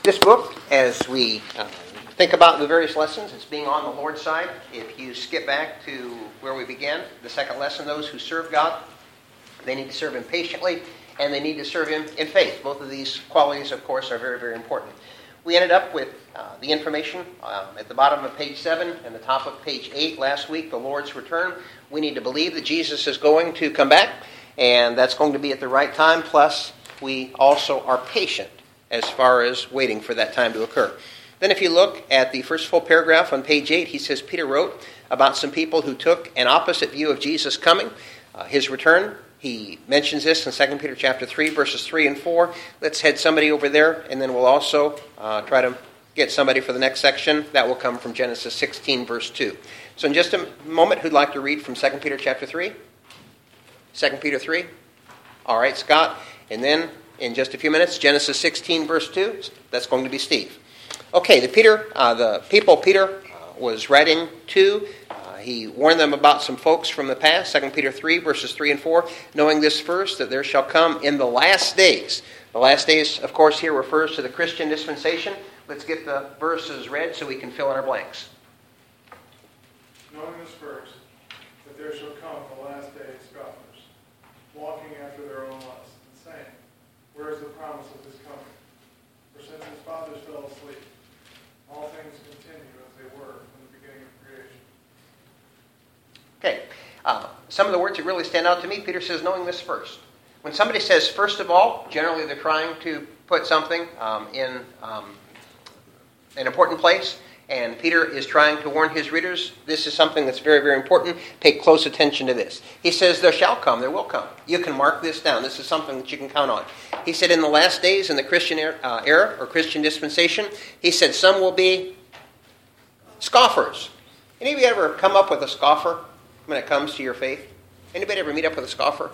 This book, as we think about the various lessons, it's being on the Lord's side. If you skip back to where we began, the second lesson, those who serve God, they need to serve Him patiently, and they need to serve Him in faith. Both of these qualities, of course, are very, very important. We ended up with the information at the bottom of page 7 and the top of page 8 last week, the Lord's return. We need to believe that Jesus is going to come back, and that's going to be at the right time. Plus, we also are patient as far as waiting for that time to occur. Then if you look at the first full paragraph on page 8, he says Peter wrote about some people who took an opposite view of Jesus coming, his return. He mentions this in 2 Peter chapter 3, verses 3 and 4. Let's head somebody over there, and then we'll also try to get somebody for the next section. That will come from Genesis 16, verse 2. So in just a moment, who'd like to read from 2 Peter chapter 3? 2 Peter 3? All right, Scott. And then in just a few minutes, Genesis 16, verse 2. That's going to be Steve. Okay, the people Peter was writing to, he warned them about some folks from the past, 2 Peter 3, verses 3 and 4, knowing this first, that there shall come in the last days. The last days, of course, here refers to the Christian dispensation. Let's get the verses read so we can fill in our blanks. Knowing this first, that there shall come in the last days scoffers, walking after their own lusts, and saying, where is the promise of his coming? For since his fathers fell asleep, all things continue as they were from the beginning of creation. Okay, some of the words that really stand out to me, Peter says, knowing this first. When somebody says, first of all, generally they're trying to put something in an important place, and Peter is trying to warn his readers, this is something that's very, very important. Pay close attention to this. He says, there shall come, there will come. You can mark this down. This is something that you can count on. He said, in the last days, in the Christian era, or Christian dispensation, he said, some will be scoffers. Any of you ever come up with a scoffer when it comes to your faith? Anybody ever meet up with a scoffer?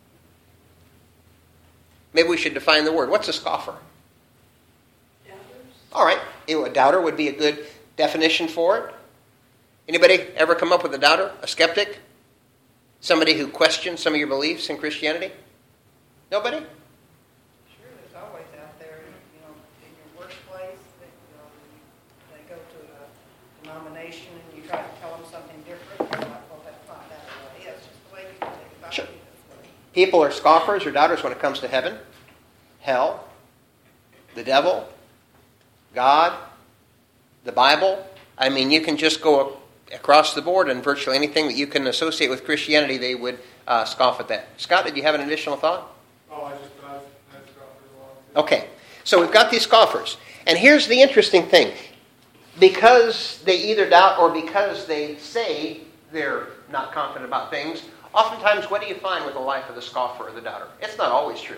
Maybe we should define the word. What's a scoffer? Doubters. All right. A doubter would be a good definition for it. Anybody ever come up with a doubter? A skeptic? Somebody who questions some of your beliefs in Christianity? Nobody? Sure, there's always out there, in your workplace, they go to a denomination and you try to tell them something different. They're like, well, that's not that way. That's just the way you think about Sure. it this way. People are scoffers or doubters when it comes to heaven, hell, the devil, God, the Bible. I mean, you can just go across the board and virtually anything that you can associate with Christianity, they would scoff at that. Scott, did you have an additional thought? Oh, I scoffers a lot. Okay, so we've got these scoffers. And here's the interesting thing. Because they either doubt or because they say they're not confident about things, oftentimes what do you find with the life of the scoffer or the doubter? It's not always true.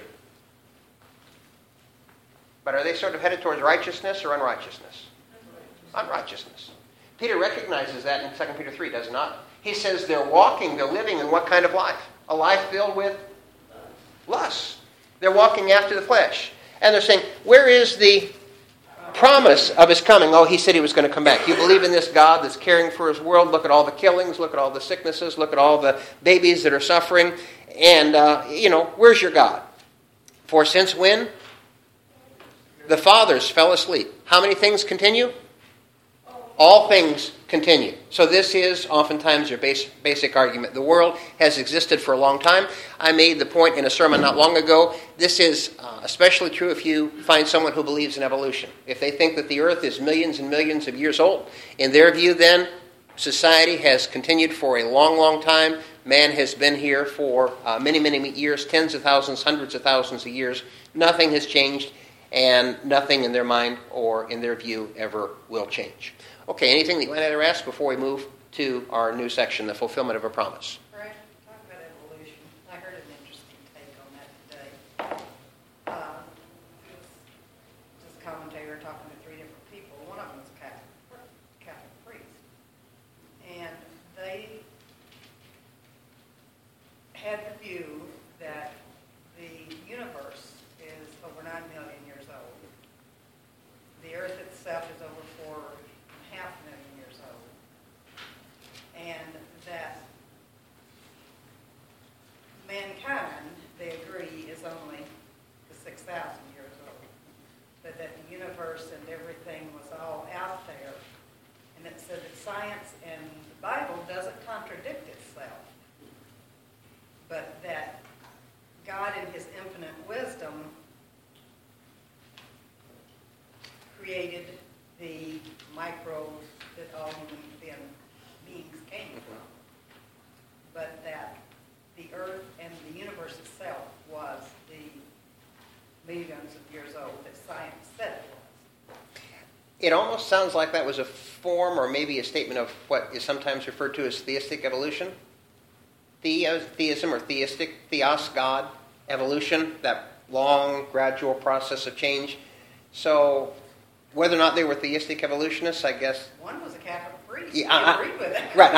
But are they sort of headed towards righteousness or unrighteousness? Unrighteousness. Peter recognizes that in 2 Peter 3, does he not? He says they're living in what kind of life? A life filled with lust. They're walking after the flesh. And they're saying, where is the promise of his coming? Oh, he said he was going to come back. You believe in this God that's caring for his world. Look at all the killings. Look at all the sicknesses. Look at all the babies that are suffering. And, where's your God? For since when? The fathers fell asleep. How many things continue? All things continue. So this is oftentimes your basic argument. The world has existed for a long time. I made the point in a sermon not long ago. This is especially true if you find someone who believes in evolution. If they think that the earth is millions and millions of years old, in their view then, society has continued for a long, long time. Man has been here for many, many years, tens of thousands, hundreds of thousands of years. Nothing has changed, and nothing in their mind or in their view ever will change. Okay, anything that you want to ask before we move to our new section, the fulfillment of a promise? Frank, talk about evolution. I heard an interesting take on that today. This commentator talking to 3 different people. One of them was a Catholic priest. And they had the view that the universe is over 9 million years old. The earth itself is over 4.5 million years old. And that mankind, they agree, is only the 6,000 years old. But that the universe created the microbes that all human beings came from, but that the earth and the universe itself was the millions of years old that science said it was. It almost sounds like that was a form or maybe a statement of what is sometimes referred to as theistic evolution. Theism or theistic, theos, God, evolution, that long, gradual process of change. So whether or not they were theistic evolutionists, I guess. One was a Catholic priest. Yeah, I agreed with it. Right,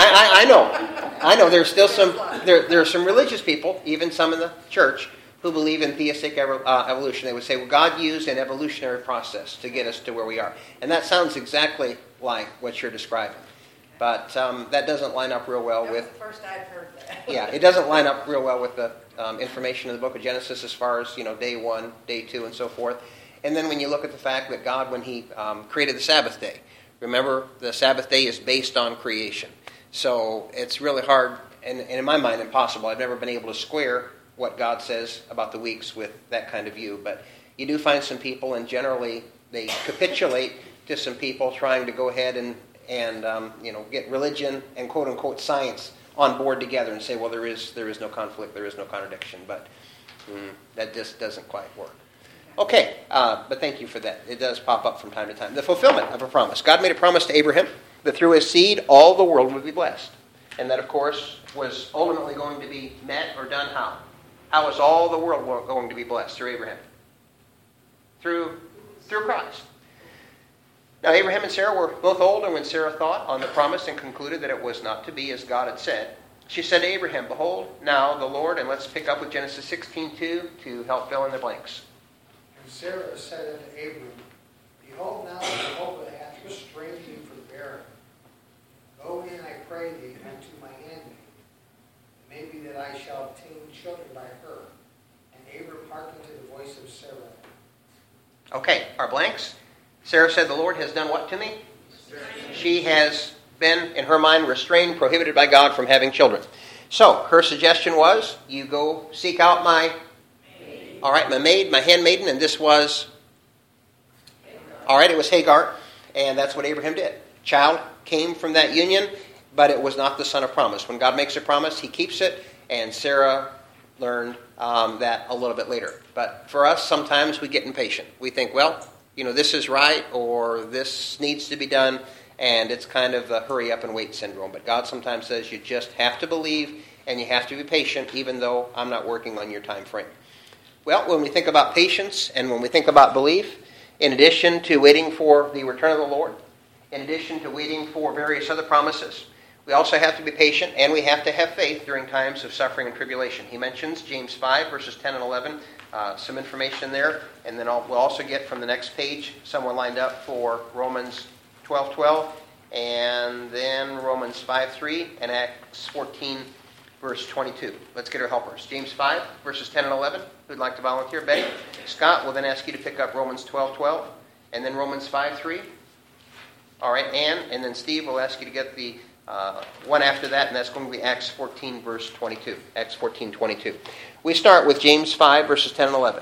I know. There's still there are some religious people, even some in the church, who believe in theistic evolution. They would say, well, God used an evolutionary process to get us to where we are. And that sounds exactly like what you're describing. But that doesn't line up real well with... That was the first I'd heard that. Yeah, it doesn't line up real well with the information in the book of Genesis as far as, day 1, day 2, and so forth. And then when you look at the fact that God, when He created the Sabbath day, remember, the Sabbath day is based on creation. So it's really hard, and in my mind, impossible. I've never been able to square what God says about the weeks with that kind of view. But you do find some people, and generally they capitulate to some people trying to go ahead and get religion and quote-unquote science on board together and say, well, there is no conflict, there is no contradiction. But that just doesn't quite work. Okay, but thank you for that. It does pop up from time to time. The fulfillment of a promise. God made a promise to Abraham that through his seed all the world would be blessed. And that, of course, was ultimately going to be met or done how? How is all the world going to be blessed through Abraham? Through Christ. Now, Abraham and Sarah were both old, and when Sarah thought on the promise and concluded that it was not to be as God had said, she said to Abraham, behold, now the Lord, and let's pick up with Genesis 16:2 to help fill in the blanks. And Sarah said unto Abram, behold, now Jehovah hath restrained thee from bearing. Go in, I pray thee, unto my handmaid. It may be that I shall obtain children by her. And Abram hearkened to the voice of Sarah. Okay, our blanks. Sarah said, the Lord has done what to me? She has been, in her mind, restrained, prohibited by God from having children. So, her suggestion was, you go seek out my maid, my handmaiden, and this was, it was Hagar, and that's what Abraham did. Child came from that union, but it was not the son of promise. When God makes a promise, He keeps it, and Sarah learned that a little bit later. But for us, sometimes we get impatient. We think, well, this is right, or this needs to be done, and it's kind of the hurry up and wait syndrome. But God sometimes says you just have to believe, and you have to be patient, even though I'm not working on your time frame. Well, when we think about patience, and when we think about belief, in addition to waiting for the return of the Lord, in addition to waiting for various other promises, we also have to be patient, and we have to have faith during times of suffering and tribulation. He mentions James 5, verses 10 and 11, some information there, and then we'll also get from the next page someone lined up for Romans 12:12, and then Romans 5:3, and Acts 14, verse 22. Let's get our helpers. James 5, verses 10 and 11. Who'd like to volunteer? Betty? Scott will then ask you to pick up Romans 12:12, and then Romans 5:3. All right, Ann, and then Steve will ask you to get the one after that, and that's going to be Acts 14, verse 22. Acts 14:22. We start with James 5, verses 10 and 11.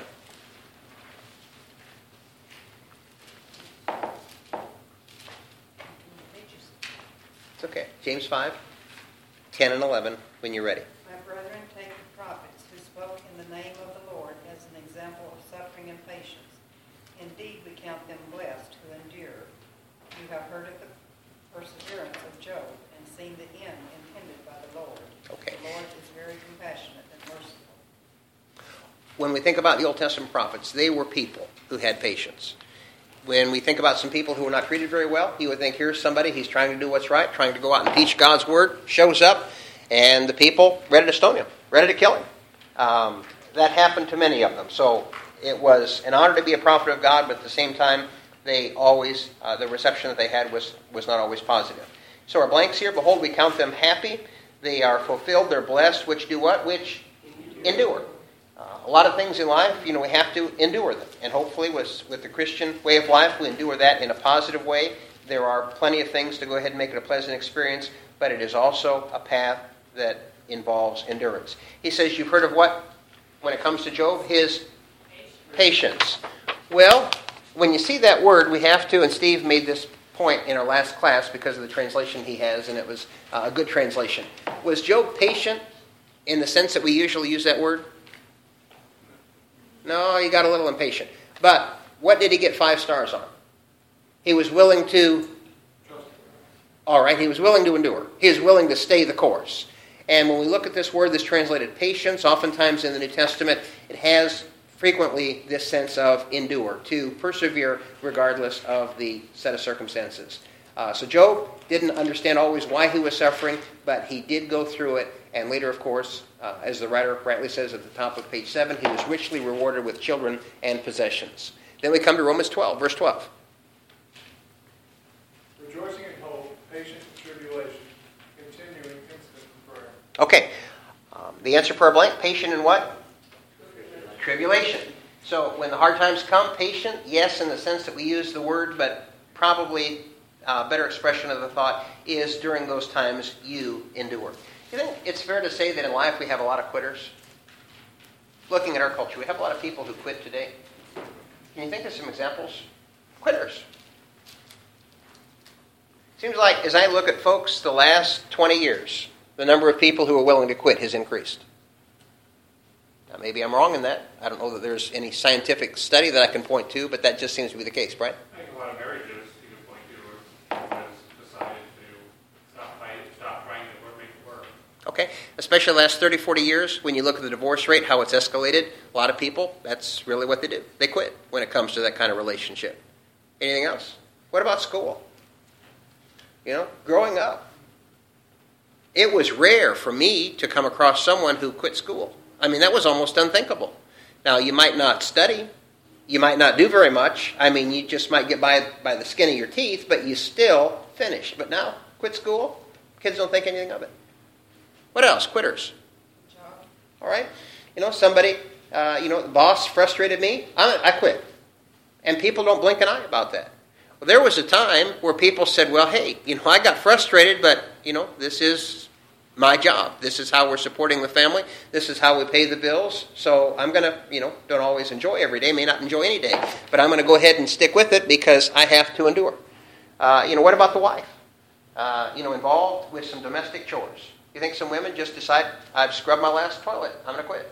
It's okay. James 5, 10 and 11, when you're ready. My brethren, take the prophets who spoke in the name of the Lord as an example of suffering and patience. Indeed, we count them blessed who endure. You have heard of the perseverance of Job and seen the end intended by the Lord. Okay. The Lord is very compassionate and merciful. When we think about the Old Testament prophets, they were people who had patience. When we think about some people who were not treated very well, you would think, here's somebody, he's trying to do what's right, trying to go out and teach God's word, shows up, and the people ready to stone him, ready to kill him. That happened to many of them. So it was an honor to be a prophet of God, but at the same time, they always, the reception that they had was not always positive. So our blanks here, behold, we count them happy. They are fulfilled, they're blessed, which do what? Which endure. A lot of things in life, we have to endure them. And hopefully with the Christian way of life, we endure that in a positive way. There are plenty of things to go ahead and make it a pleasant experience, but it is also a path that involves endurance. He says, you've heard of what? When it comes to Job, his patience. Well, when you see that word, we have to, and Steve made this point in our last class because of the translation he has, and it was a good translation. Was Job patient in the sense that we usually use that word? No, he got a little impatient. But what did he get 5 stars on? He was willing to, all right, he was willing to endure. He was willing to stay the course. And when we look at this word that's translated patience, oftentimes in the New Testament, it has frequently this sense of endure, to persevere regardless of the set of circumstances. So Job didn't understand always why he was suffering, but he did go through it. And later, of course, as the writer rightly says at the top of page 7, he was richly rewarded with children and possessions. Then we come to Romans 12, verse 12. Rejoicing in hope, patient in tribulation, continuing instant in prayer. Okay. The answer per blank, patient in what? Tribulation. So when the hard times come, patient, yes, in the sense that we use the word, but probably a better expression of the thought is during those times you endure. You think it's fair to say that in life we have a lot of quitters? Looking at our culture, we have a lot of people who quit today. Can you think of some examples? Quitters. Seems like as I look at folks the last 20 years, the number of people who are willing to quit has increased. Now, maybe I'm wrong in that. I don't know that there's any scientific study that I can point to, but that just seems to be the case, right? I think a lot of marriages you can point to has decided to stop trying to make it work. Okay, especially the last 30, 40 years, when you look at the divorce rate, how it's escalated, a lot of people, that's really what they do. They quit when it comes to that kind of relationship. Anything else? What about school? Growing up, it was rare for me to come across someone who quit school. I mean, that was almost unthinkable. Now, you might not study. You might not do very much. I mean, you just might get by the skin of your teeth, but you still finished. But now, quit school, kids don't think anything of it. What else? Quitters. All right. Somebody, the boss frustrated me. I quit. And people don't blink an eye about that. Well, there was a time where people said, well, hey, I got frustrated, but, this is my job. This is how we're supporting the family. This is how we pay the bills. So I'm going to, don't always enjoy every day, may not enjoy any day, but I'm going to go ahead and stick with it because I have to endure. What about the wife? Involved with some domestic chores. You think some women just decide, I've scrubbed my last toilet, I'm going to quit?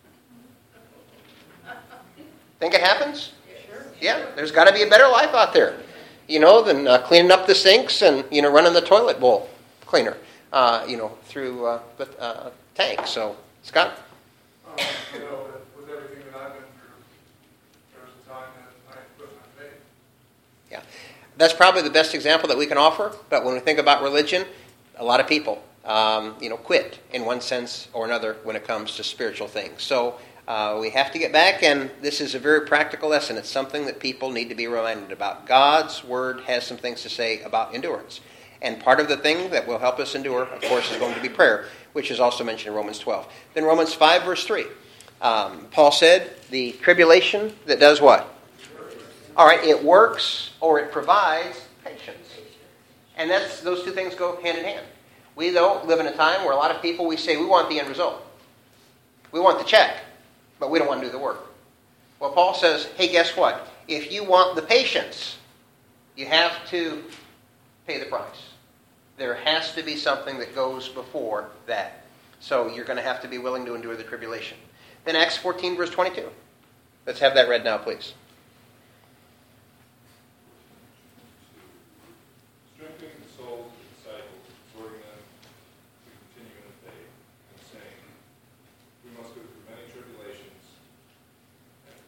Think it happens? Sure. Yeah, there's got to be a better life out there, than cleaning up the sinks and, running the toilet bowl cleaner. Through the tank. So, Scott? But with everything that I've been through, there was a time that I quit my faith. Yeah. That's probably the best example that we can offer, but when we think about religion, a lot of people, quit in one sense or another when it comes to spiritual things. So, we have to get back, and this is a very practical lesson. It's something that people need to be reminded about. God's Word has some things to say about endurance. And part of the thing that will help us endure, of course, is going to be prayer, which is also mentioned in Romans 12. Then Romans 5, verse 3. Paul said, the tribulation that does what? All right, it works or it provides patience. And those two things go hand in hand. We, though, live in a time where a lot of people, we say we want the end result. We want the check, but we don't want to do the work. Well, Paul says, hey, guess what? If you want the patience, you have to pay the price. There has to be something that goes before that. So you're going to have to be willing to endure the tribulation. Then Acts 14, verse 22. Let's have that read now, please. Strengthening the souls of the disciples, exhorting them to continue in the faith, and saying, we must go through many tribulations, and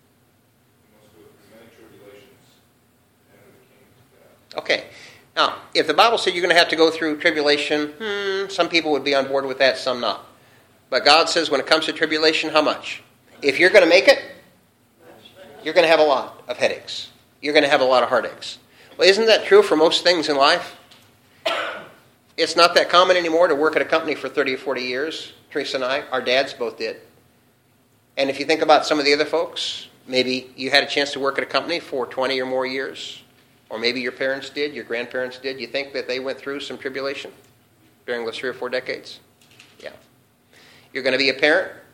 enter the kingdom of God. Okay. Now, if the Bible said you're going to have to go through tribulation, some people would be on board with that, some not. But God says when it comes to tribulation, how much? If you're going to make it, you're going to have a lot of headaches. You're going to have a lot of heartaches. Well, isn't that true for most things in life? It's not that common anymore to work at a company for 30 or 40 years. Teresa and I, our dads both did. And if you think about some of the other folks, maybe you had a chance to work at a company for 20 or more years. Or maybe your parents did, your grandparents did. You think that they went through some tribulation during those 3 or 4 decades? Yeah. You're going to be a parent,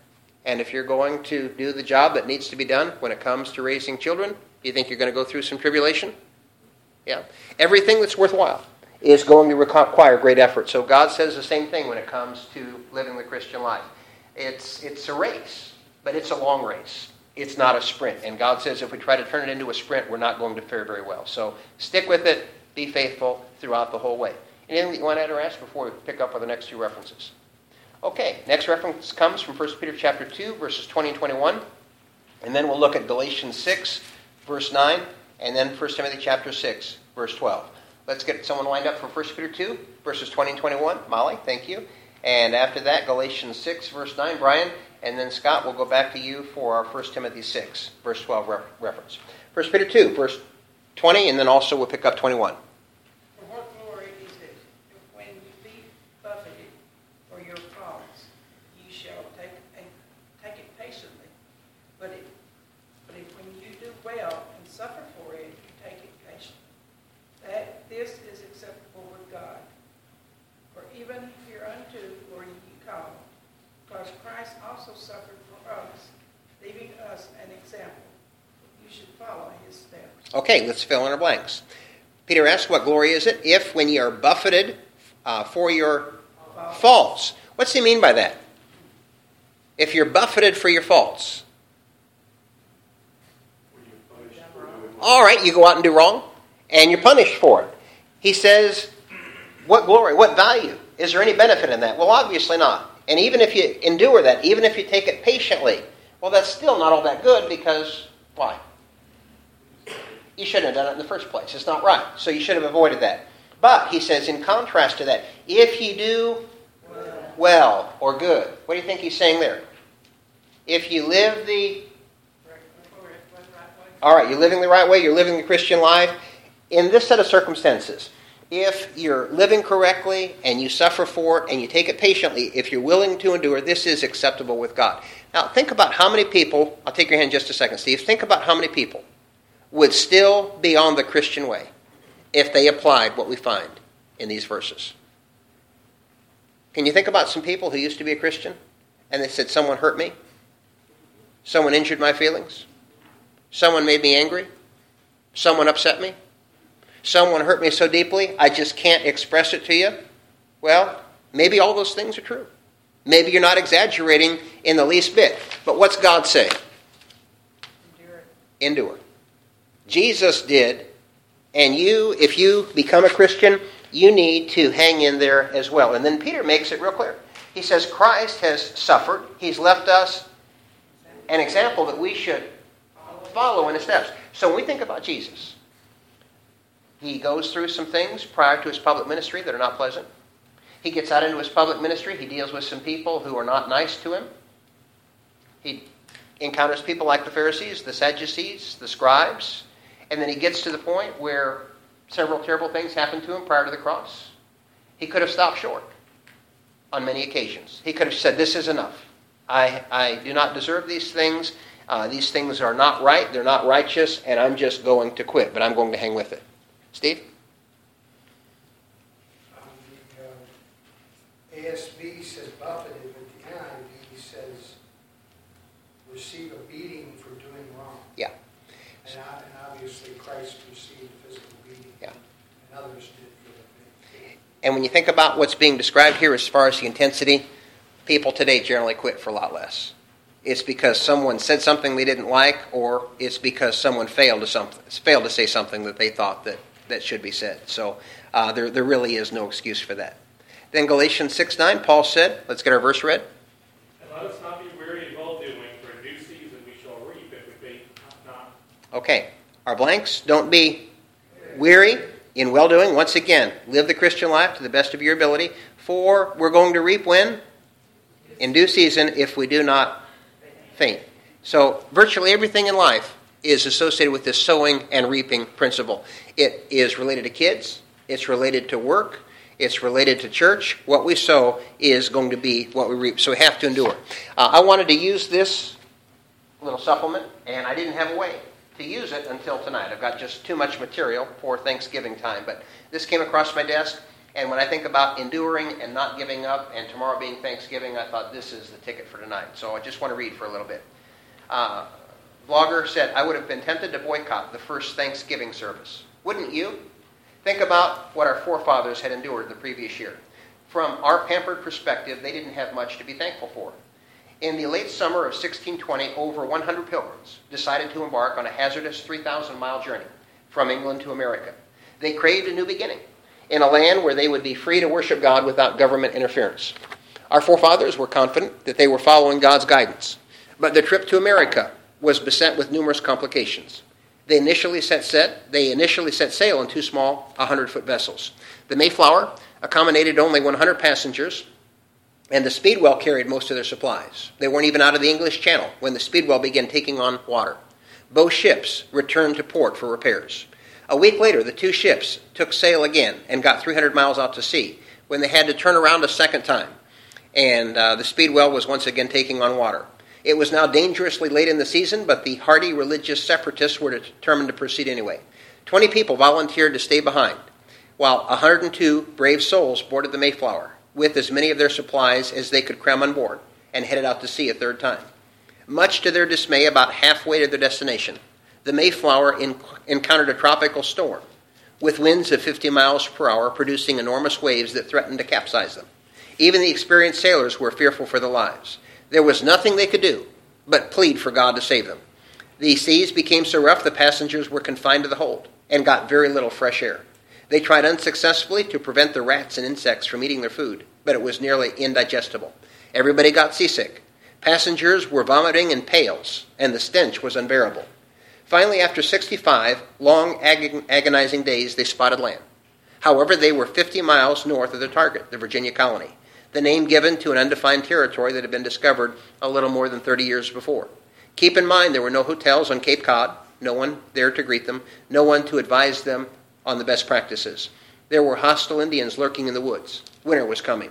And if you're going to do the job that needs to be done when it comes to raising children, do you think you're going to go through some tribulation? Yeah. Everything that's worthwhile is going to require great effort. So God says the same thing when it comes to living the Christian life. It's a race, but it's a long race. It's not a sprint. And God says if we try to turn it into a sprint, we're not going to fare very well. So stick with it. Be faithful throughout the whole way. Anything that you want to add or ask before we pick up with the next two references? Okay, next reference comes from 1 Peter chapter 2, verses 20 and 21. And then we'll look at Galatians 6, verse 9, and then 1 Timothy chapter 6, verse 12. Let's get someone lined up for 1 Peter 2, verses 20 and 21. Molly, thank you. And after that, Galatians 6, verse 9, Brian. And then Scott, we'll go back to you for our 1 Timothy 6, verse 12 reference. 1 Peter 2, verse 20, and then also we'll pick up 21. For what glory is it if when you be buffeted for your faults, ye shall take it patiently? But if when you do well and suffer for it, you take it patiently. That this is acceptable with God. For even hereunto were ye called, because Christ also suffered for us, leaving us an example. You should follow his steps. Okay, let's fill in our blanks. Peter asks, what glory is it if when ye are buffeted for your faults? What's he mean by that? If you're buffeted for your faults. All right, you go out and do wrong, and you're punished for it. He says, what glory, what value? Is there any benefit in that? Well, obviously not. And even if you endure that, even if you take it patiently, well, that's still not all that good because, why? You shouldn't have done it in the first place. It's not right. So you should have avoided that. But, he says, in contrast to that, if you do well or good, what do you think he's saying there? If you live the... All right, you're living the right way, you're living the Christian life. In this set of circumstances, if you're living correctly and you suffer for it and you take it patiently, if you're willing to endure, this is acceptable with God. Now, think about how many people, I'll take your hand just a second, Steve. Think about how many people would still be on the Christian way if they applied what we find in these verses. Can you think about some people who used to be a Christian and they said, someone hurt me? Someone injured my feelings? Someone made me angry? Someone upset me? Someone hurt me so deeply, I just can't express it to you? Well, maybe all those things are true. Maybe you're not exaggerating in the least bit. But what's God say? Endure. Jesus did. And you, if you become a Christian, you need to hang in there as well. And then Peter makes it real clear. He says Christ has suffered. He's left us an example that we should follow in his steps. So when we think about Jesus, he goes through some things prior to his public ministry that are not pleasant. He gets out into his public ministry. He deals with some people who are not nice to him. He encounters people like the Pharisees, the Sadducees, the scribes. And then he gets to the point where several terrible things happened to him prior to the cross. He could have stopped short on many occasions. He could have said, this is enough. I do not deserve these things. These things are not right. They're not righteous. And I'm just going to quit. But I'm going to hang with it. Steve? The ASB says buffeted, but the NIV says receive a beating for doing wrong. Yeah. And obviously Christ received physical beating. Yeah. And others did for the faith. And when you think about what's being described here as far as the intensity, people today generally quit for a lot less. It's because someone said something they didn't like, or it's because someone failed to say something that they thought that should be said. So there really is no excuse for that. Then Galatians 6:9, Paul said, let's get our verse read. And let us not be weary in well-doing, for in due season we shall reap if we faint not. Okay, our blanks, don't be weary in well-doing. Once again, live the Christian life to the best of your ability, for we're going to reap when? In due season, if we do not faint. So virtually everything in life is associated with this sowing and reaping principle. It is related to kids. It's related to work. It's related to church. What we sow is going to be what we reap. So we have to endure. I wanted to use this little supplement, and I didn't have a way to use it until tonight. I've got just too much material for Thanksgiving time. But this came across my desk, And when I think about enduring and not giving up, and tomorrow being Thanksgiving, I thought this is the ticket for tonight. So I just want to read for a little bit. Vlogger said, I would have been tempted to boycott the first Thanksgiving service. Wouldn't you? Think about what our forefathers had endured the previous year. From our pampered perspective, they didn't have much to be thankful for. In the late summer of 1620, over 100 pilgrims decided to embark on a hazardous 3,000-mile journey from England to America. They craved a new beginning in a land where they would be free to worship God without government interference. Our forefathers were confident that they were following God's guidance, but their trip to America was beset with numerous complications. They initially set sail in two small 100-foot vessels. The Mayflower accommodated only 100 passengers, and the Speedwell carried most of their supplies. They weren't even out of the English Channel when the Speedwell began taking on water. Both ships returned to port for repairs. A week later, the two ships took sail again and got 300 miles out to sea when they had to turn around a second time, and the Speedwell was once again taking on water. It was now dangerously late in the season, but the hardy religious separatists were determined to proceed anyway. 20 people volunteered to stay behind, while 102 brave souls boarded the Mayflower with as many of their supplies as they could cram on board and headed out to sea a third time. Much to their dismay, about halfway to their destination, the Mayflower encountered a tropical storm with winds of 50 miles per hour, producing enormous waves that threatened to capsize them. Even the experienced sailors were fearful for their lives. There was nothing they could do but plead for God to save them. The seas became so rough the passengers were confined to the hold and got very little fresh air. They tried unsuccessfully to prevent the rats and insects from eating their food, but it was nearly indigestible. Everybody got seasick. Passengers were vomiting in pails, and the stench was unbearable. Finally, after 65 long, agonizing days, they spotted land. However, they were 50 miles north of their target, the Virginia colony, the name given to an undefined territory that had been discovered a little more than 30 years before. Keep in mind, there were no hotels on Cape Cod, no one there to greet them, no one to advise them on the best practices. There were hostile Indians lurking in the woods. Winter was coming.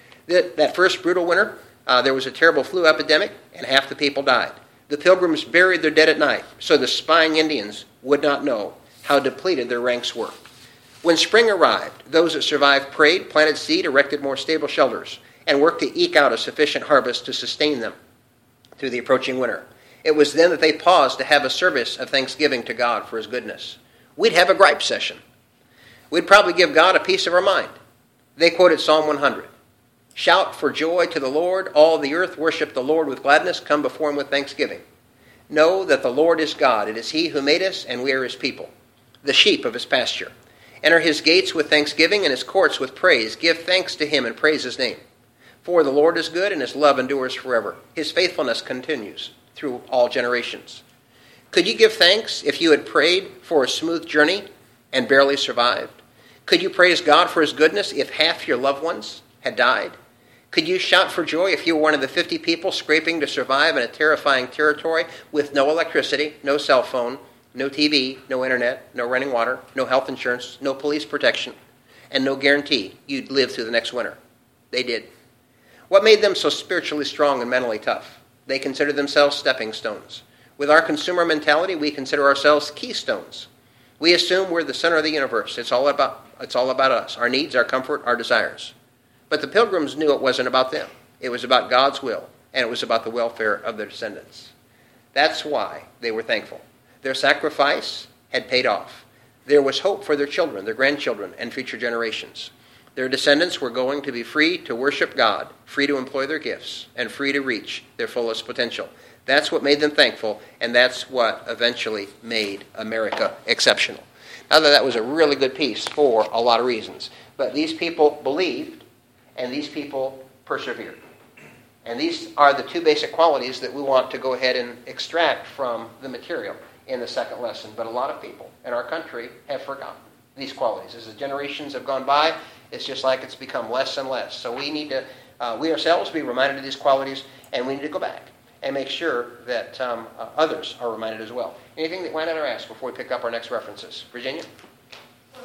That first brutal winter, there was a terrible flu epidemic, and half the people died. The pilgrims buried their dead at night, so the spying Indians would not know how depleted their ranks were. When spring arrived, those that survived prayed, planted seed, erected more stable shelters, and worked to eke out a sufficient harvest to sustain them through the approaching winter. It was then that they paused to have a service of thanksgiving to God for his goodness. We'd have a gripe session. We'd probably give God a piece of our mind. They quoted Psalm 100. Shout for joy to the Lord, all the earth worship the Lord with gladness, come before him with thanksgiving. Know that the Lord is God. It is he who made us, and we are his people, the sheep of his pasture. Enter his gates with thanksgiving and his courts with praise. Give thanks to him and praise his name. For the Lord is good, and his love endures forever. His faithfulness continues through all generations. Could you give thanks if you had prayed for a smooth journey and barely survived? Could you praise God for his goodness if half your loved ones had died? Could you shout for joy if you were one of the 50 people scraping to survive in a terrifying territory with no electricity, no cell phone, no TV, no internet, no running water, no health insurance, no police protection, and no guarantee you'd live through the next winter? They did. What made them so spiritually strong and mentally tough? They considered themselves stepping stones. With our consumer mentality, we consider ourselves keystones. We assume we're the center of the universe. It's all about us, our needs, our comfort, our desires. But the pilgrims knew it wasn't about them. It was about God's will, and it was about the welfare of their descendants. That's why they were thankful. Their sacrifice had paid off. There was hope for their children, their grandchildren, and future generations. Their descendants were going to be free to worship God, free to employ their gifts, and free to reach their fullest potential. That's what made them thankful, and that's what eventually made America exceptional. Now, that was a really good piece for a lot of reasons. But these people believed, and these people persevered. And these are the two basic qualities that we want to go ahead and extract from the material in the second lesson. But a lot of people in our country have forgotten these qualities. As the generations have gone by, it's just like it's become less and less. So we need to, we ourselves, be reminded of these qualities, and we need to go back and make sure that others are reminded as well. Anything that went out or asked before we pick up our next references? Virginia? Well,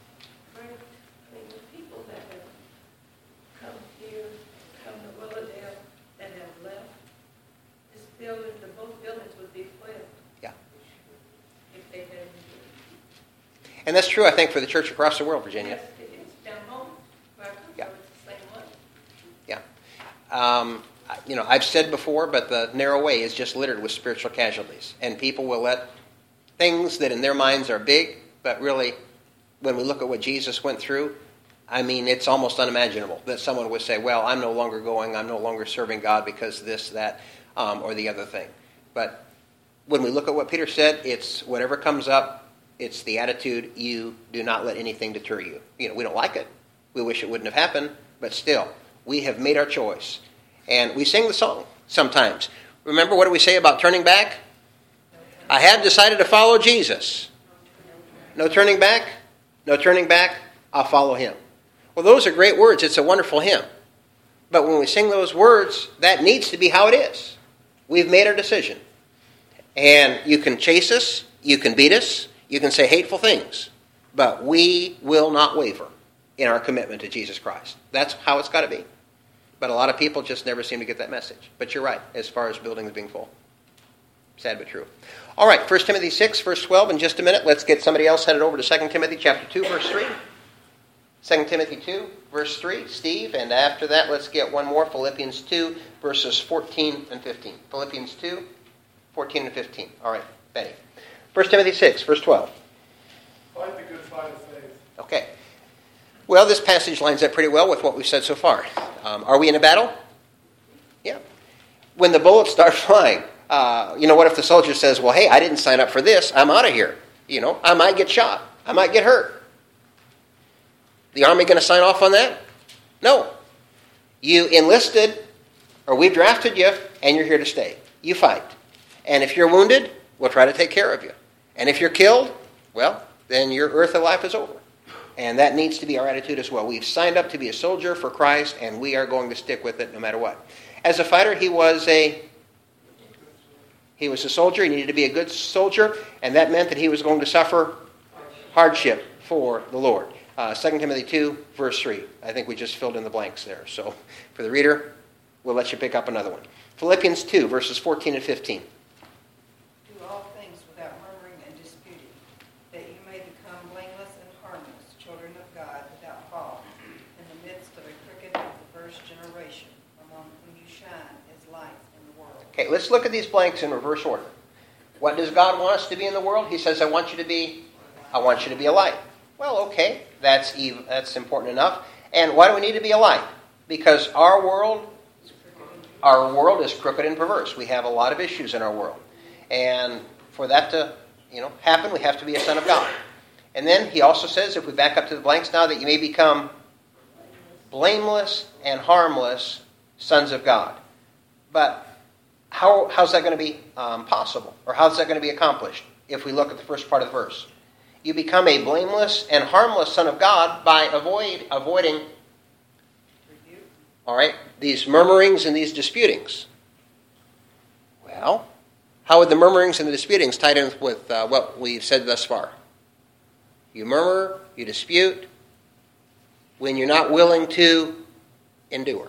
the people that have come here, come to Willowdale, that have left, this building, both buildings would be flipped. Yeah. If they hadn't. And that's true, I think, for the church across the world, Virginia. Yes, it is. Down home, I've said before, but the narrow way is just littered with spiritual casualties. And people will let things that in their minds are big, but really, when we look at what Jesus went through, I mean, it's almost unimaginable that someone would say, well, I'm no longer going, I'm no longer serving God because this, that, or the other thing. But when we look at what Peter said, it's whatever comes up, it's the attitude, you do not let anything deter you. We don't like it. We wish it wouldn't have happened, but still, we have made our choice. And we sing the song sometimes. Remember, what do we say about turning back? I have decided to follow Jesus. No turning back? No turning back, I'll follow him. Well, those are great words. It's a wonderful hymn. But when we sing those words, that needs to be how it is. We've made our decision. And you can chase us, you can beat us, you can say hateful things, but we will not waver in our commitment to Jesus Christ. That's how it's got to be. But a lot of people just never seem to get that message. But you're right, as far as buildings being full. Sad but true. All right, 1 Timothy 6, verse 12. In just a minute, let's get somebody else headed over to 2 Timothy chapter 2, verse 3. 2 Timothy 2, verse 3, Steve. And after that, let's get one more, Philippians 2, verses 14 and 15. Philippians 2, 14 and 15. All right, Betty. 1 Timothy 6, verse 12. Fight the good fight of faith. Okay. Well, this passage lines up pretty well with what we've said so far. Are we in a battle? Yeah. When the bullets start flying, what if the soldier says, well, hey, I didn't sign up for this. I'm out of here. I might get shot. I might get hurt. The Army going to sign off on that? No. You enlisted, or we've drafted you, and you're here to stay. You fight. And if you're wounded, we'll try to take care of you. And if you're killed, well, then your earthly life is over. And that needs to be our attitude as well. We've signed up to be a soldier for Christ, and we are going to stick with it no matter what. As a fighter, he was a soldier. He needed to be a good soldier, and that meant that he was going to suffer hardship for the Lord. 2 Timothy 2, verse 3. I think we just filled in the blanks there. So for the reader, we'll let you pick up another one. Philippians 2, verses 14 and 15. Do all things without murmuring and disputing, that you may become blameless and harmless, children of God without fault, in the midst of a crooked and perverse generation, among whom you shine as lights in the world. Okay, let's look at these blanks in reverse order. What does God want us to be in the world? He says, I want you to be a light. Well, okay, that's important enough. And why do we need to be a light? Because our world is crooked and perverse. We have a lot of issues in our world. And for that to, happen, we have to be a son of God. And then he also says, if we back up to the blanks now, that you may become blameless and harmless sons of God. But how's that going to be possible? Or how's that going to be accomplished if we look at the first part of the verse? You become a blameless and harmless son of God by avoiding these murmurings and these disputings. Well, how would the murmurings and the disputings tie in with what we've said thus far? You murmur, you dispute, when you're not willing to endure.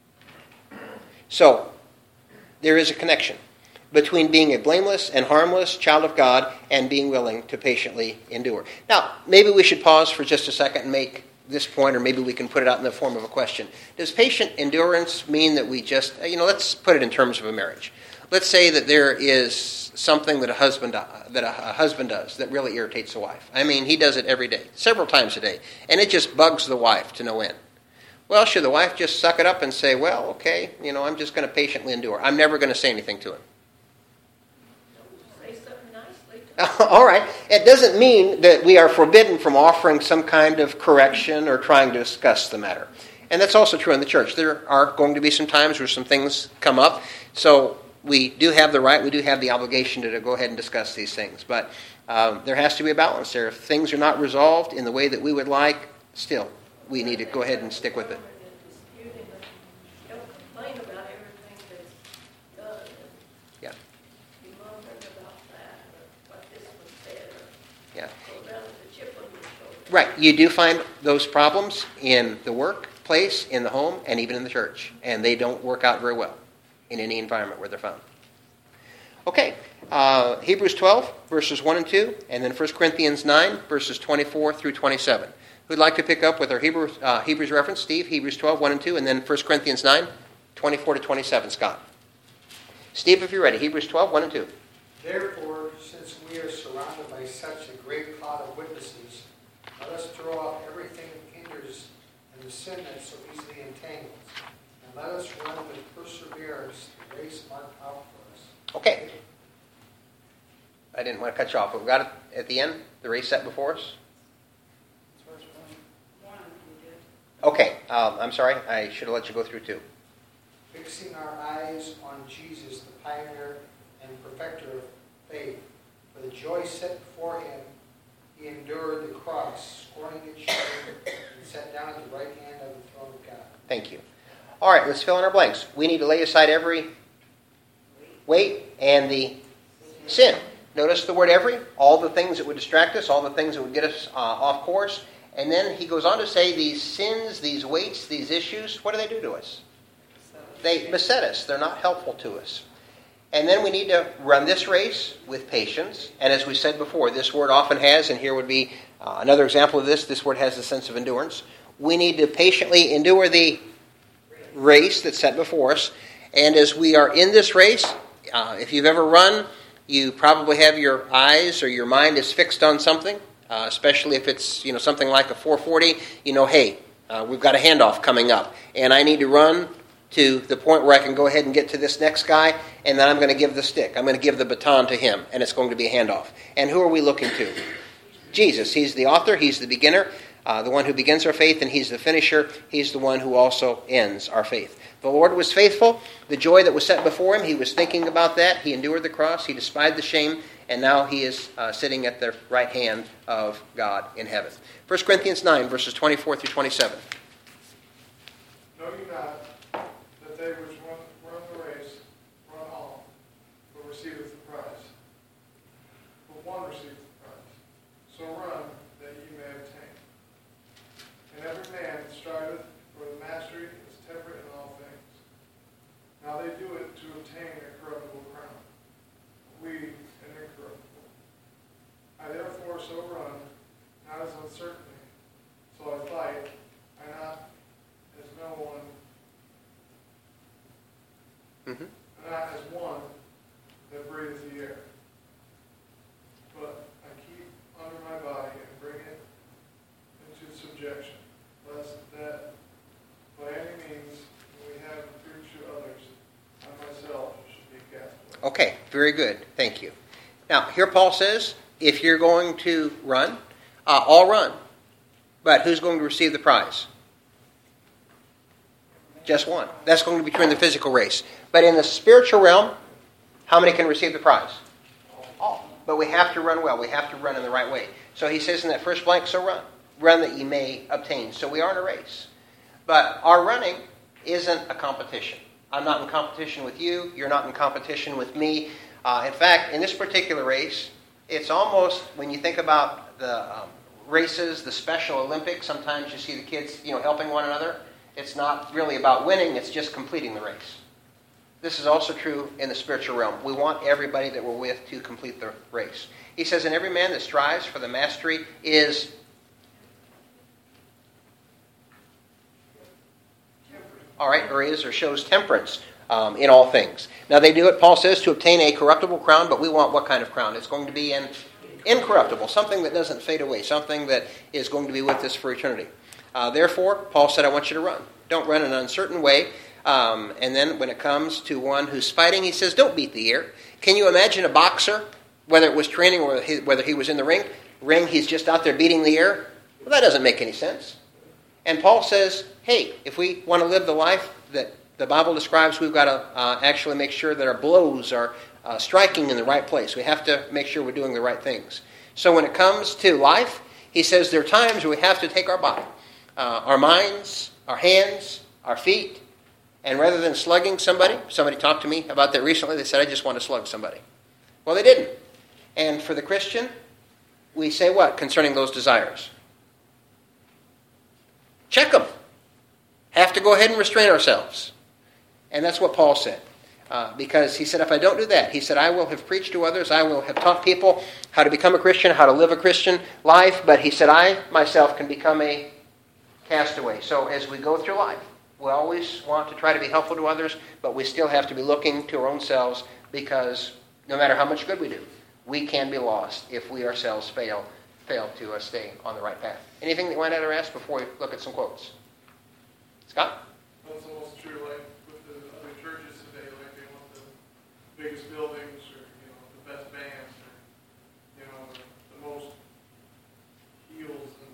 So, there is a connection between being a blameless and harmless child of God and being willing to patiently endure. Now, maybe we should pause for just a second and make this point, or maybe we can put it out in the form of a question. Does patient endurance mean that we just, let's put it in terms of a marriage. Let's say that there is something that a husband does that really irritates the wife. I mean, he does it every day, several times a day, and it just bugs the wife to no end. Well, should the wife just suck it up and say, well, okay, I'm just going to patiently endure. I'm never going to say anything to him. Say something nicely. All right. It doesn't mean that we are forbidden from offering some kind of correction or trying to discuss the matter. And that's also true in the church. There are going to be some times where some things come up. So we do have the right, we do have the obligation to go ahead and discuss these things. But there has to be a balance there. If things are not resolved in the way that we would like, still, we need to go ahead and stick with it. Don't complain about everything that's done. Yeah. You murmuring about that, or what this was said, or Yeah. go down with the chip on your shoulder. Right. You do find those problems in the workplace, in the home, and even in the church. And they don't work out very well in any environment where they're found. Okay. Hebrews 12, verses 1 and 2, and then 1 Corinthians 9, verses 24 through 27. Who'd like to pick up with our Hebrews reference? Steve, Hebrews 12, 1 and 2, and then 1 Corinthians 9. 24 to 27, Scott. Steve, if you're ready, Hebrews 12, 1 and 2. Therefore, since we are surrounded by such a great cloud of witnesses, let us throw out everything that hinders and the sin that so easily entangles, and let us run with perseverance the race marked out for us. Okay. I didn't want to cut you off, but we got it at the end, the race set before us. One, we did. Okay, I'm sorry, I should have let you go through 2. Fixing our eyes on Jesus, the pioneer and perfecter of faith, for the joy set before him, he endured the cross, scorning its shame, and sat down at the right hand of the throne of God. Thank you. All right, let's fill in our blanks. We need to lay aside every weight and the sin. Notice the word every, all the things that would distract us, all the things that would get us off course. And then he goes on to say these sins, these weights, these issues, what do they do to us? They beset us. They're not helpful to us. And then we need to run this race with patience. And as we said before, this word often has, and here would be another example of this word has a sense of endurance. We need to patiently endure the race that's set before us. And as we are in this race, if you've ever run, you probably have your eyes or your mind is fixed on something, especially if it's something like a 440. Hey, we've got a handoff coming up, and I need to run to the point where I can go ahead and get to this next guy, and then I'm going to give the stick. I'm going to give the baton to him, and it's going to be a handoff. And who are we looking to? Jesus. He's the author. He's the beginner, the one who begins our faith, and he's the finisher. He's the one who also ends our faith. The Lord was faithful. The joy that was set before him, he was thinking about that. He endured the cross. He despised the shame, and now he is sitting at the right hand of God in heaven. 1 Corinthians 9, verses 24 through 27. Know ye not that they which run the race run all, but receiveth the prize? But one receiveth the prize. So run that ye may obtain. And every man that striveth for the mastery is temperate in all things. Now they do it to obtain a corruptible crown, we an incorruptible. I therefore so run, not as uncertainly, so I fight, I not as no one, not as one that breathes the air, but I keep under my body and bring it into subjection, lest that by any means when we have preached to others, I myself should be cast away. Okay, very good. Thank you. Now, here Paul says, if you're going to run, all run. But who's going to receive the prize? Just one. That's going to be true in the physical race. But in the spiritual realm, how many can receive the prize? All. But we have to run well. We have to run in the right way. So he says in that first blank, so run. Run that ye may obtain. So we are in a race. But our running isn't a competition. I'm not in competition with you. You're not in competition with me. In fact, in this particular race, it's almost, when you think about the races, the Special Olympics, sometimes you see the kids, helping one another. It's not really about winning. It's just completing the race. This is also true in the spiritual realm. We want everybody that we're with to complete the race. He says, and every man that strives for the mastery is all right, or is or shows temperance in all things. Now they do it, Paul says, to obtain a corruptible crown, but we want what kind of crown? It's going to be an incorruptible, something that doesn't fade away, something that is going to be with us for eternity. Therefore, Paul said, I want you to run. Don't run in an uncertain way. And then when it comes to one who's fighting, he says, don't beat the air. Can you imagine a boxer, whether it was training or whether he was in the ring, he's just out there beating the air? Well, that doesn't make any sense. And Paul says, hey, if we want to live the life that the Bible describes, we've got to actually make sure that our blows are striking in the right place. We have to make sure we're doing the right things. So when it comes to life, he says there are times where we have to take our body, our minds, our hands, our feet, and rather than slugging somebody talked to me about that recently. They said, I just want to slug somebody. Well, they didn't. And for the Christian, we say what concerning those desires? Check them. Have to go ahead and restrain ourselves. And that's what Paul said. Because he said, if I don't do that, he said, I will have preached to others, I will have taught people how to become a Christian, how to live a Christian life, but he said, I myself can become a castaway. So as we go through life, We always want to try to be helpful to others, but we still have to be looking to our own selves, because no matter how much good we do, we can be lost if we ourselves fail to stay on the right path. Anything that you want to ask before we look at some quotes? Scott? That's almost true, like with the other churches today, like they want the biggest buildings, or, the best bands, or, the most heals, and,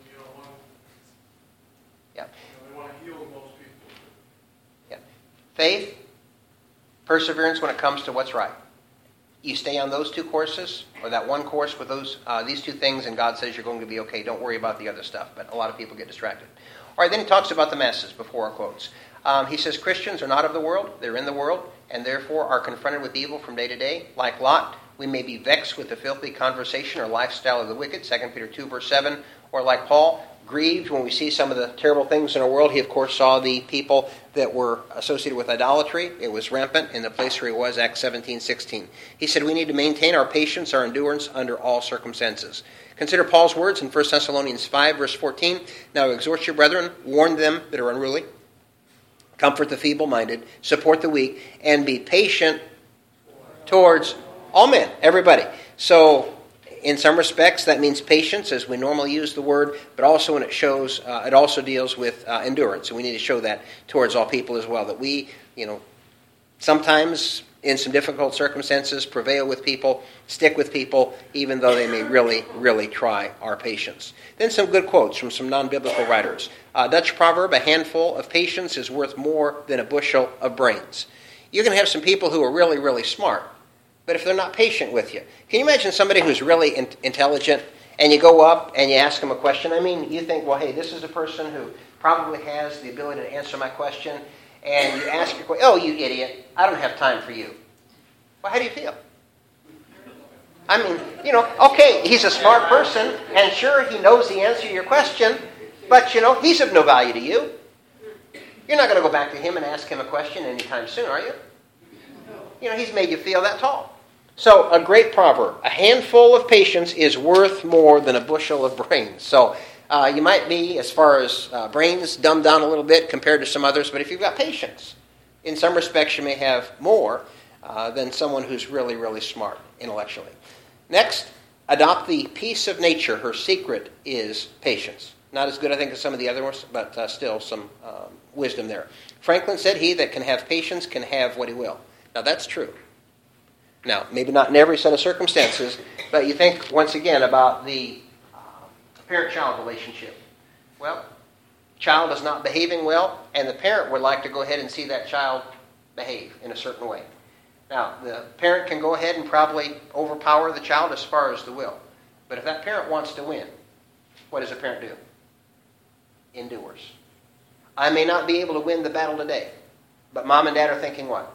Yeah. They want to heal most people. Yeah. Faith, perseverance when it comes to what's right. You stay on those two courses, or that one course with these two things, and God says you're going to be okay. Don't worry about the other stuff. But a lot of people get distracted. All right, then he talks about the masses before our quotes. He says Christians are not of the world. They're in the world, and therefore are confronted with evil from day to day. Like Lot, we may be vexed with the filthy conversation or lifestyle of the wicked, 2 Peter 2, verse 7. Or like Paul, grieved when we see some of the terrible things in our world. He, of course, saw the people that were associated with idolatry. It was rampant in the place where he was, Acts 17:16. He said we need to maintain our patience, our endurance under all circumstances. Consider Paul's words in 1 Thessalonians 5, verse 14. Now exhort your brethren, warn them that are unruly, comfort the feeble-minded, support the weak, and be patient towards all men, everybody. So, in some respects, that means patience, as we normally use the word, but also when it also deals with endurance, and we need to show that towards all people as well. That we, sometimes in some difficult circumstances, prevail with people, stick with people, even though they may really, really try our patience. Then some good quotes from some non-biblical writers. Dutch proverb: a handful of patience is worth more than a bushel of brains. You're going to have some people who are really, really smart, but if they're not patient with you. Can you imagine somebody who's really intelligent, and you go up and you ask them a question? I mean, you think, well, hey, this is a person who probably has the ability to answer my question, and you ask your question, oh, you idiot, I don't have time for you. Well, how do you feel? I mean, okay, he's a smart person, and sure, he knows the answer to your question, but, he's of no value to you. You're not going to go back to him and ask him a question anytime soon, are you? He's made you feel that tall. So, a great proverb: a handful of patience is worth more than a bushel of brains. So, you might be, as far as brains, dumbed down a little bit compared to some others, but if you've got patience, in some respects you may have more than someone who's really, really smart intellectually. Next, adopt the peace of nature. Her secret is patience. Not as good, I think, as some of the other ones, but still some wisdom there. Franklin said, he that can have patience can have what he will. Now, that's true. Now, maybe not in every set of circumstances, but you think, once again, about the parent-child relationship. Well, child is not behaving well, and the parent would like to go ahead and see that child behave in a certain way. Now, the parent can go ahead and probably overpower the child as far as the will. But if that parent wants to win, what does a parent do? Endures. I may not be able to win the battle today, but mom and dad are thinking what?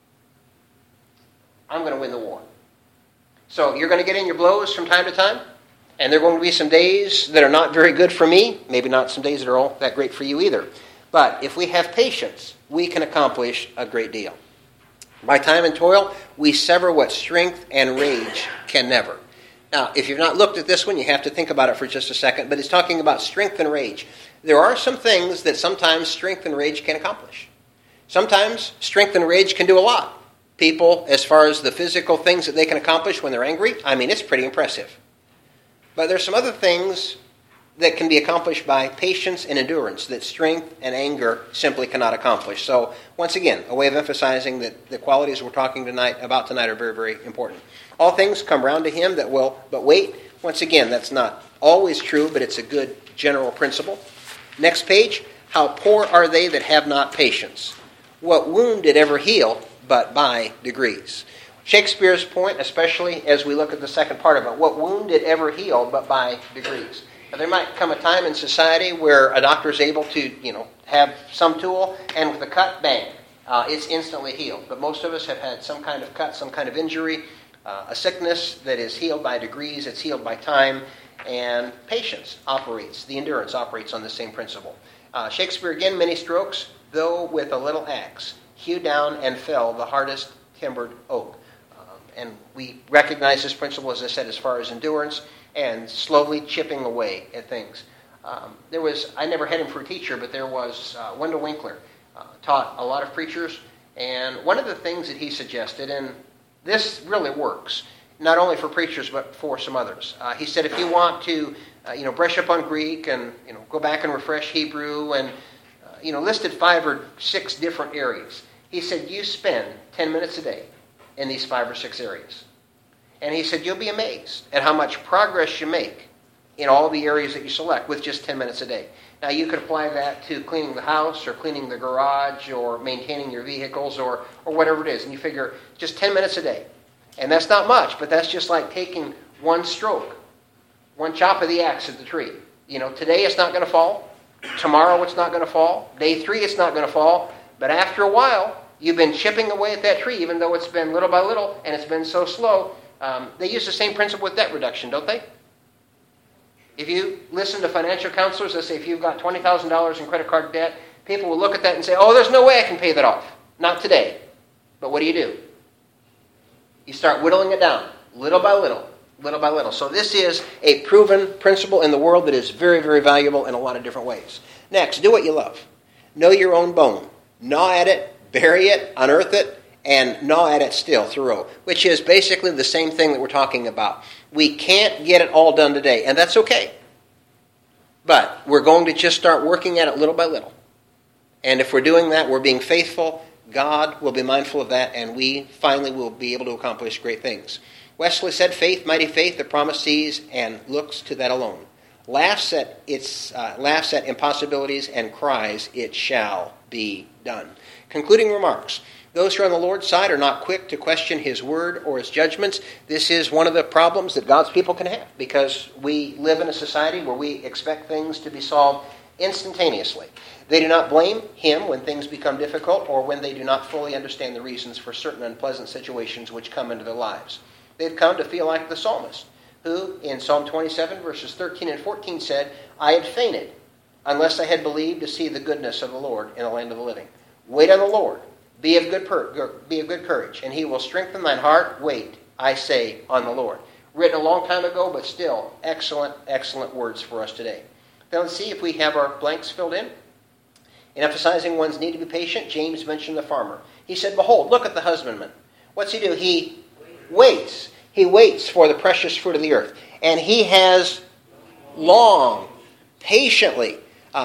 I'm going to win the war. So you're going to get in your blows from time to time, and there are going to be some days that are not very good for me, maybe not some days that are all that great for you either. But if we have patience, we can accomplish a great deal. By time and toil, we sever what strength and rage can never. Now, if you've not looked at this one, you have to think about it for just a second, but it's talking about strength and rage. There are some things that sometimes strength and rage can accomplish. Sometimes strength and rage can do a lot. People, as far as the physical things that they can accomplish when they're angry, I mean, it's pretty impressive. But there's some other things that can be accomplished by patience and endurance that strength and anger simply cannot accomplish. So, once again, a way of emphasizing that the qualities we're talking about tonight are very, very important. All things come round to him that will but wait. Once again, that's not always true, but it's a good general principle. Next page. How poor are they that have not patience? What wound did ever heal but by degrees? Shakespeare's point, especially as we look at the second part of it, what wound did ever heal but by degrees? Now, there might come a time in society where a doctor is able to, have some tool, and with a cut, bang, it's instantly healed. But most of us have had some kind of cut, some kind of injury, a sickness that is healed by degrees, it's healed by time, and patience operates, the endurance operates on the same principle. Shakespeare again, many strokes, though with a little axe, hew down and fell the hardest timbered oak. And we recognize this principle, as I said, as far as endurance and slowly chipping away at things. I never had him for a teacher, but there was Wendell Winkler. taught a lot of preachers, and one of the things that he suggested, and this really works, not only for preachers but for some others. He said if you want to brush up on Greek and go back and refresh Hebrew and listed 5 or 6 different areas. He said you spend 10 minutes a day in these 5 or 6 areas. And he said you'll be amazed at how much progress you make in all the areas that you select with just 10 minutes a day. Now you could apply that to cleaning the house or cleaning the garage or maintaining your vehicles or whatever it is. And you figure just 10 minutes a day. And that's not much, but that's just like taking one stroke, one chop of the axe at the tree. Today it's not going to fall. Tomorrow it's not going to fall. Day 3 it's not going to fall. But after a while, you've been chipping away at that tree, even though it's been little by little and it's been so slow. They use the same principle with debt reduction, don't they? If you listen to financial counselors, they say if you've got $20,000 in credit card debt, people will look at that and say, oh, there's no way I can pay that off. Not today. But what do? You start whittling it down, little by little, little by little. So this is a proven principle in the world that is very, very valuable in a lot of different ways. Next, do what you love. Know your own bone. Gnaw at it, bury it, unearth it, and gnaw at it still through, which is basically the same thing that we're talking about. We can't get it all done today, and that's okay. But we're going to just start working at it little by little. And if we're doing that, we're being faithful, God will be mindful of that, and we finally will be able to accomplish great things. Wesley said, faith, mighty faith, the promise sees and looks to that alone. Laughs at impossibilities and cries, it shall be done. Concluding remarks. Those who are on the Lord's side are not quick to question His word or His judgments. This is one of the problems that God's people can have because we live in a society where we expect things to be solved instantaneously. They do not blame Him when things become difficult or when they do not fully understand the reasons for certain unpleasant situations which come into their lives. They've come to feel like the psalmist, who in Psalm 27 verses 13 and 14 said, I had fainted unless I had believed to see the goodness of the Lord in the land of the living. Wait on the Lord. Be of good courage, and He will strengthen thine heart. Wait, I say, on the Lord. Written a long time ago, but still excellent, excellent words for us today. Now let's see if we have our blanks filled in. In emphasizing one's need to be patient, James mentioned the farmer. He said, behold, look at the husbandman. What's he do? He waits. He waits for the precious fruit of the earth. And he has long patience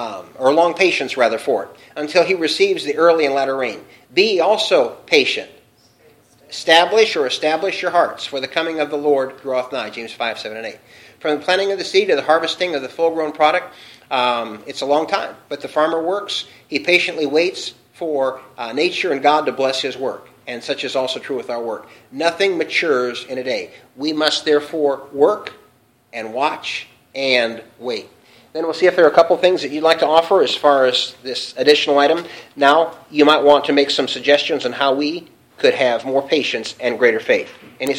for it, until he receives the early and latter rain. Be also patient. Establish your hearts, for the coming of the Lord draweth nigh. James 5, 7, and 8. From the planting of the seed to the harvesting of the full-grown product, it's a long time. But the farmer works. He patiently waits for nature and God to bless his work. And such is also true with our work. Nothing matures in a day. We must therefore work and watch and wait. Then we'll see if there are a couple things that you'd like to offer as far as this additional item. Now, you might want to make some suggestions on how we could have more patience and greater faith. Any